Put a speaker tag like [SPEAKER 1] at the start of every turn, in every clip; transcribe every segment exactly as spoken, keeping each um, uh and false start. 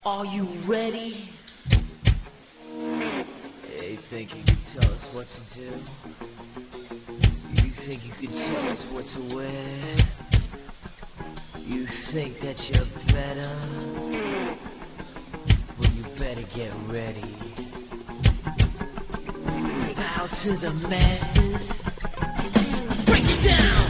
[SPEAKER 1] Are you ready? Hey, think you can tell us what to do? You think you can tell us what to wear? You think that you're better? Well, you better get ready. Bow to the masters. Break it down!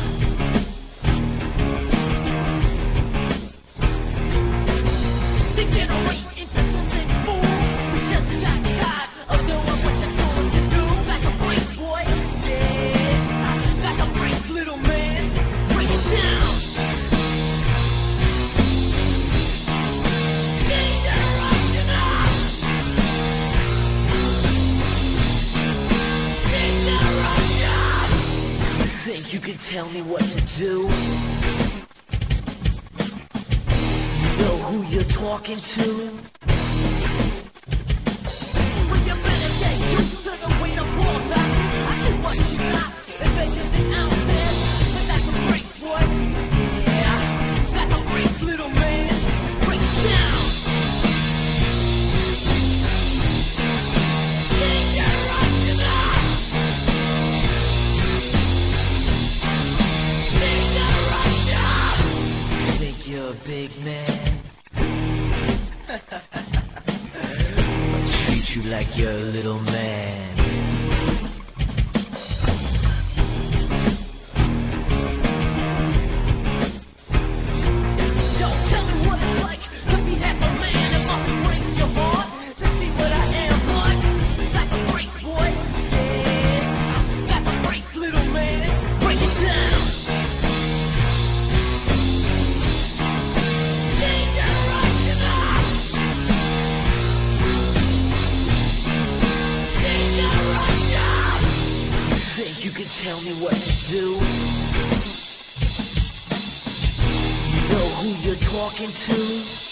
[SPEAKER 1] You can tell me what to do. You know who you're talking to. Well, you better get used to the way the ball bounces. I see what you got, and bigger than ounces. But that's a break, boy. Yeah, that's a break, little man. Break it down. You're a big man. I'll treat you like you're a little man. Yo, tell me what it's like to be half a man. It must break your heart to see what I am like. That's a break, boy. Yeah, that's a break, little man. Break it down. You can tell me what to do. You know who you're talking to.